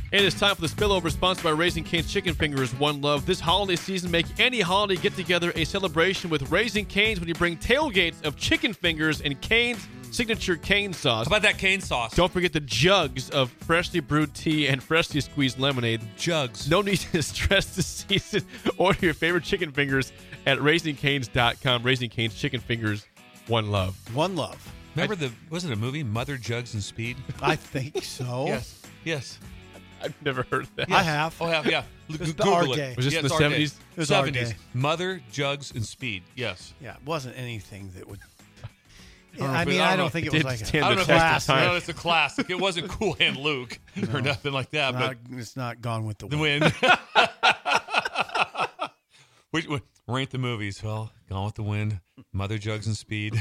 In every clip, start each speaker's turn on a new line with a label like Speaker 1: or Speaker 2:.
Speaker 1: It is time for the Spillover, sponsored by Raising Cane's Chicken Fingers, One Love. This holiday season, make any holiday get-together a celebration with Raising Cane's when you bring tailgates of chicken fingers and Cane's signature cane sauce.
Speaker 2: How about that cane sauce?
Speaker 1: Don't forget the jugs of freshly brewed tea and freshly squeezed lemonade.
Speaker 2: Jugs.
Speaker 1: No need to stress the season. Order your favorite chicken fingers at RaisingCanes.com. Raising Cane's Chicken Fingers, One Love.
Speaker 3: One Love.
Speaker 2: Remember was it a movie, Mother Jugs and Speed?
Speaker 3: I think so.
Speaker 2: Yes.
Speaker 1: I've never heard of that.
Speaker 3: I have.
Speaker 2: Oh, yeah.
Speaker 3: was
Speaker 2: Google
Speaker 3: our
Speaker 2: it.
Speaker 3: day.
Speaker 1: Was this in the
Speaker 2: it's our
Speaker 1: 70s?
Speaker 2: day.
Speaker 3: It was our
Speaker 2: 70s.
Speaker 3: day.
Speaker 2: Mother Jugs and Speed. Yes.
Speaker 3: Yeah, it wasn't anything that would.
Speaker 2: I
Speaker 3: I
Speaker 2: don't
Speaker 3: don't think it
Speaker 1: Did
Speaker 3: was like
Speaker 1: stand
Speaker 2: I
Speaker 1: the
Speaker 2: don't know
Speaker 1: test
Speaker 2: if
Speaker 1: of time.
Speaker 2: it's a classic. It wasn't Cool Hand Luke or nothing like that. But
Speaker 3: it's not Gone with the
Speaker 2: the
Speaker 3: Wind.
Speaker 2: Wind. Which rank the movies? Well, Gone with the Wind, Mother Jugs and Speed.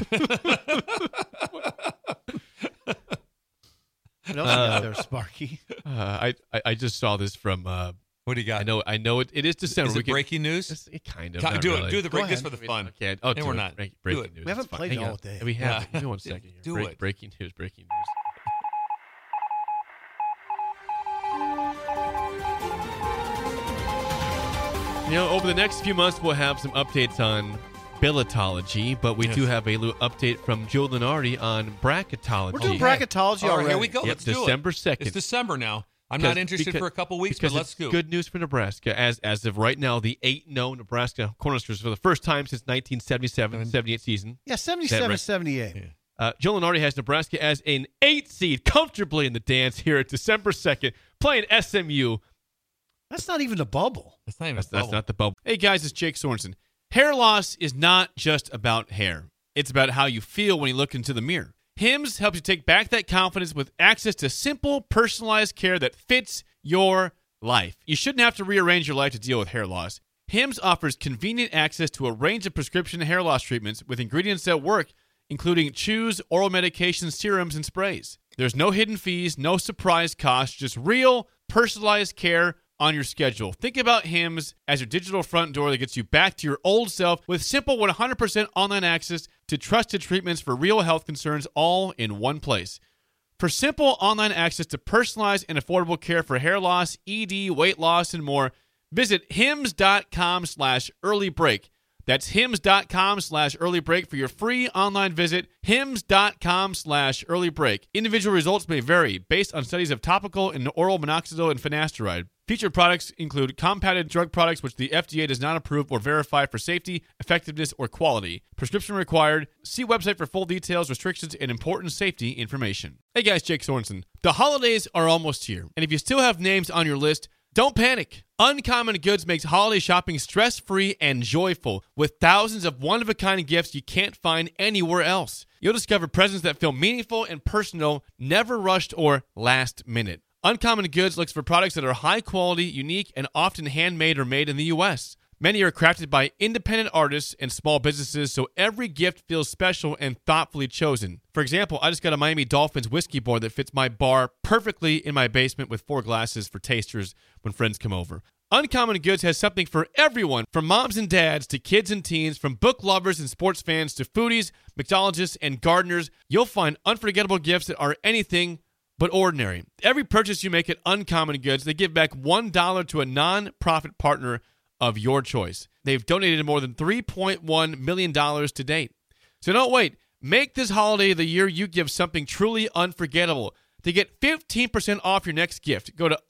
Speaker 3: What else you got there, Sparky?
Speaker 1: I just saw this from.
Speaker 2: What do you got?
Speaker 1: I know it is December.
Speaker 2: Is it breaking news?
Speaker 1: It kind of.
Speaker 2: Do
Speaker 1: not
Speaker 2: it.
Speaker 1: really.
Speaker 2: Do the break
Speaker 3: Go
Speaker 2: this
Speaker 3: ahead.
Speaker 2: for the fun.
Speaker 1: Okay. Oh,
Speaker 2: And we're
Speaker 1: do it.
Speaker 2: not.
Speaker 1: Breaking
Speaker 2: Do it.
Speaker 1: news.
Speaker 3: We haven't
Speaker 1: It's fine.
Speaker 3: played
Speaker 1: Hang
Speaker 3: it
Speaker 1: on.
Speaker 3: all day.
Speaker 1: We have.
Speaker 2: Yeah.
Speaker 1: Give me 1 second here.
Speaker 2: Do it.
Speaker 1: Breaking news. Breaking news. Over the next few months, we'll have some updates on Billetology, but we do have a little update from Joe Lenardi on bracketology.
Speaker 3: We're doing bracketology
Speaker 2: All right,
Speaker 3: already.
Speaker 2: here we go.
Speaker 1: Yep,
Speaker 2: Let's do it.
Speaker 1: December 2nd.
Speaker 2: It's December now. I'm not interested for a couple weeks,
Speaker 1: because
Speaker 2: but let's
Speaker 1: it's
Speaker 2: go.
Speaker 1: good news for Nebraska. As of right now, the 8-0 Nebraska Cornhuskers for the first time since 1977-78 season.
Speaker 3: Yeah, 77,
Speaker 1: right?
Speaker 3: 78.
Speaker 1: Joe Lenardi has Nebraska as an 8 seed comfortably in the dance here at December 2nd, playing SMU.
Speaker 3: That's not even a bubble.
Speaker 2: That's not even
Speaker 1: That's not the bubble. Hey, guys, it's Jake Sorensen. Hair loss is not just about hair. It's about how you feel when you look into the mirror. Hims helps you take back that confidence with access to simple, personalized care that fits your life. You shouldn't have to rearrange your life to deal with hair loss. Hims offers convenient access to a range of prescription hair loss treatments with ingredients that work, including chews, oral medications, serums, and sprays. There's no hidden fees, no surprise costs, just real, personalized care on your schedule. Think about Hims as your digital front door that gets you back to your old self with simple 100% online access to trusted treatments for real health concerns all in one place. For simple online access to personalized and affordable care for hair loss, ED, weight loss, and more, visit hims.com/earlybreak. That's hims.com/earlybreak for your free online visit. hims.com/earlybreak. Individual results may vary based on studies of topical and oral minoxidil and finasteride. Featured products include compounded drug products which the FDA does not approve or verify for safety, effectiveness, or quality. Prescription required. See website for full details, restrictions, and important safety information. Hey guys, Jake Sorensen. The holidays are almost here, and if you still have names on your list, don't panic. Uncommon Goods makes holiday shopping stress-free and joyful with thousands of one-of-a-kind gifts you can't find anywhere else. You'll discover presents that feel meaningful and personal, never rushed or last minute. Uncommon Goods looks for products that are high quality, unique, and often handmade or made in the U.S. Many are crafted by independent artists and small businesses, so every gift feels special and thoughtfully chosen. For example, I just got a Miami Dolphins whiskey board that fits my bar perfectly in my basement with 4 glasses for tasters when friends come over. Uncommon Goods has something for everyone, from moms and dads to kids and teens, from book lovers and sports fans to foodies, mixologists, and gardeners. You'll find unforgettable gifts that are anything but ordinary. Every purchase you make at Uncommon Goods, they give back $1 to a non-profit partner of your choice. They've donated more than $3.1 million to date. So don't wait. Make this holiday the year you give something truly unforgettable. To get 15% off your next gift, go to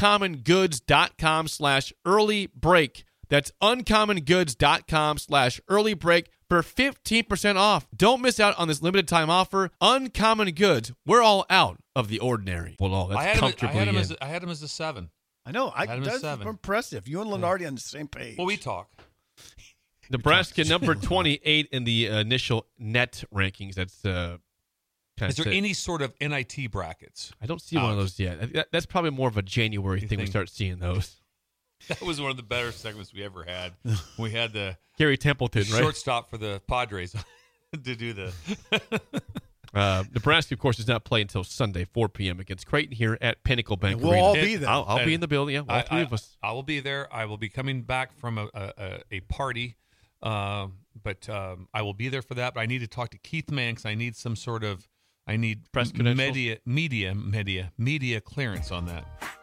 Speaker 1: uncommongoods.com/earlybreak. That's uncommongoods.com/earlybreak for 15% off. Don't miss out on this limited time offer. Uncommon Goods. We're all out of the ordinary. Well, that's
Speaker 2: I had
Speaker 1: comfortably
Speaker 2: him
Speaker 1: in.
Speaker 2: I had him as a 7.
Speaker 3: I know.
Speaker 2: Had him at
Speaker 3: That's
Speaker 2: 7.
Speaker 3: impressive. You and Lenardi on the same page.
Speaker 2: Well, we talk.
Speaker 1: Nebraska number 28 in the initial net rankings. That's
Speaker 2: Is there any sort of NIT brackets?
Speaker 1: I don't see one of those yet. That's probably more of a January thing. We start seeing those.
Speaker 2: That was one of the better segments we ever had. We had the
Speaker 1: Gary Templeton, right?
Speaker 2: shortstop for the Padres to do the.
Speaker 1: Nebraska, of course, does not play until Sunday, 4 p.m. against Creighton here at Pinnacle Bank
Speaker 3: We'll
Speaker 1: Arena.
Speaker 3: all be there.
Speaker 1: I'll be in the building. Yeah, all three of us.
Speaker 2: I will be there. I will be coming back from a party, but I will be there for that. But I need to talk to Keith Mann because I need some sort of press
Speaker 1: credentials?
Speaker 2: media clearance on that.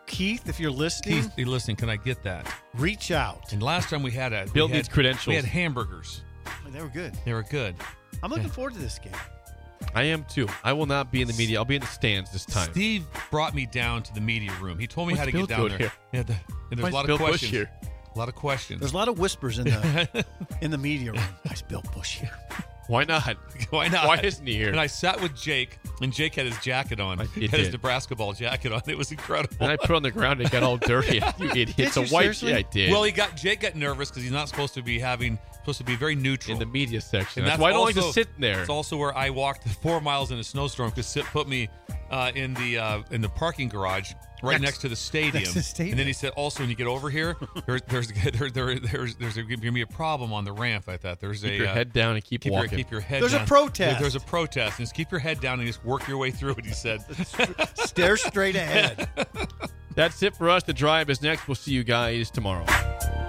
Speaker 3: Keith, if you're listening,
Speaker 2: Keith, you listening? Can I get that?
Speaker 3: reach out.
Speaker 2: And last time we had
Speaker 1: Bill needs credentials.
Speaker 2: We had hamburgers.
Speaker 3: They were good.
Speaker 2: They were good.
Speaker 3: I'm looking forward to this game.
Speaker 1: I am too. I will not be in the media. I'll be in the stands this time.
Speaker 2: Steve brought me down to the media room. He told me
Speaker 1: What's
Speaker 2: how to
Speaker 1: Bill
Speaker 2: get down
Speaker 1: doing
Speaker 2: there.
Speaker 1: here?
Speaker 2: Yeah, and there's
Speaker 1: Why
Speaker 2: a lot
Speaker 1: is Bill
Speaker 2: of
Speaker 1: Bush
Speaker 2: questions.
Speaker 1: here?
Speaker 2: A lot of questions.
Speaker 3: There's a lot of whispers in the media room. Why is Bill Bush here?
Speaker 1: Why not?
Speaker 2: Why not?
Speaker 1: Why isn't he here?
Speaker 2: And I sat with Jake, and Jake had his jacket on.
Speaker 1: He
Speaker 2: He had his
Speaker 1: did.
Speaker 2: Nebraska ball jacket on. It was incredible.
Speaker 1: And I put it on the ground and it got all dirty. You idiot.
Speaker 3: Did
Speaker 1: It's a
Speaker 3: you
Speaker 1: white.
Speaker 3: seriously?
Speaker 1: Yeah, I did.
Speaker 2: Well, Jake got nervous because he's not supposed to be very neutral.
Speaker 1: in the media section.
Speaker 2: And
Speaker 1: That's why I don't like to
Speaker 2: also-
Speaker 1: sit there.
Speaker 2: It's also where I walked 4 miles in a snowstorm because Sip put me in the parking garage right next to the stadium.
Speaker 3: Next to the stadium.
Speaker 2: And then he said, also when you get over here, there's going to be a problem on the ramp. I thought there's
Speaker 1: Keep your head down and keep walking.
Speaker 2: keep your head.
Speaker 3: There's a
Speaker 2: down.
Speaker 3: protest.
Speaker 2: There's a protest. And just keep your head down and just work your way through it. He said.
Speaker 3: Stare straight ahead.
Speaker 1: That's it for us. The drive is next. We'll see you guys tomorrow.